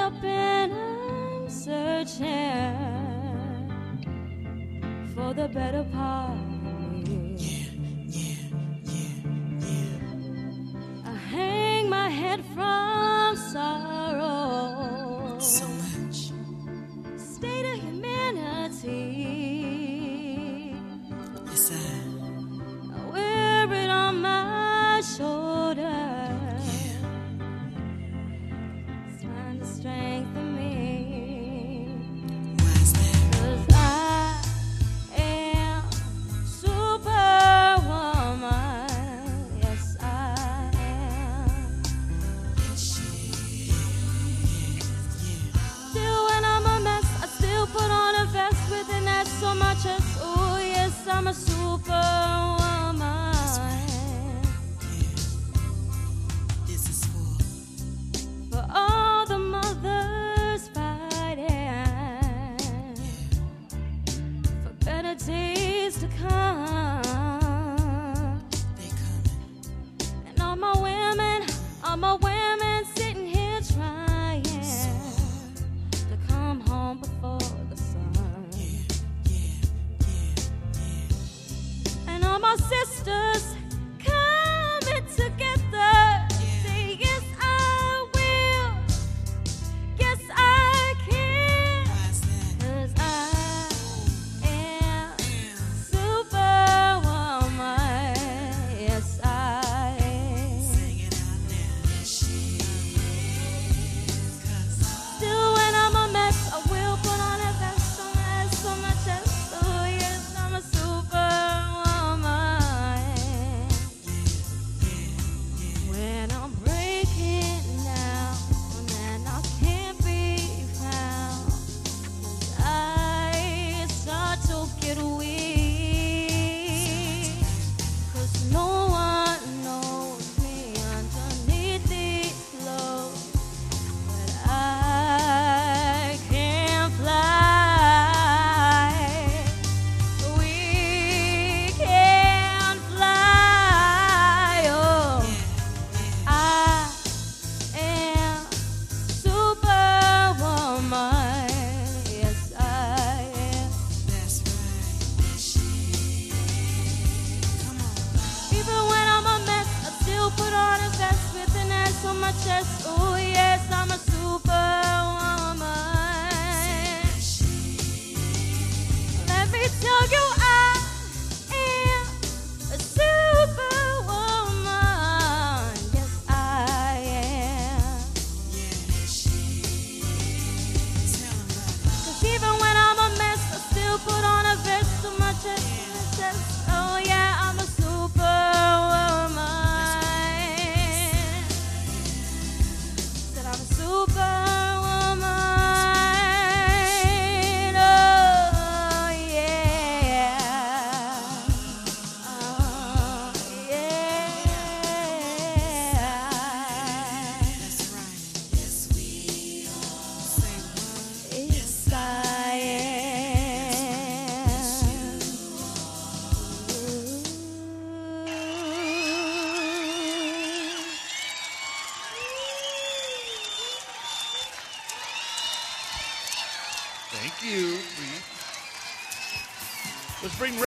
up and I'm searching for the better part of me. I hang my head from sorrow. So much. State of humanity. Yes, I wear it on my shoulder. Find the strength in me. Why is that? 'Cause I am superwoman. Yes, I am. Still when I'm a mess, I still put on a vest with an S on my chest. Oh yes, I'm a superwoman. This is For all the mothers fighting for better days to come. they coming. And all my women sitting here trying to come home before the sun. And all my sisters coming together. Say yes, I will. Yes, I can. Why is that? 'Cause I am superwoman. Yes, I am. Sing it out now. Yes, she is. 'Cause Still when I'm a mess, I will put on a vest on my S on my chest. Oh yes, I'm a superwoman. When I'm breaking down and I can't be found, 'cause I start to get weak. 'Cause no one knows me underneath these clothes. But I can fly. We can fly. Oh, I am superwoman. Yes, I am. that's right. Yes, she is. Come on. Even when I'm a mess, I still put on a vest with an S on my chest. Oh yes, I'm a superwoman. Let me tell you, I am a superwoman. Yes, I am. Yeah, she is. Tell 'em about it. 'Cause even when I'm a mess, I still put on a vest on my chest. Oh yeah, I'm a superwoman. Said I'm a superwoman. Oh yeah. Oh yeah. That's right. Yes, we are. Say what? Yes, I Thank you. Let's bring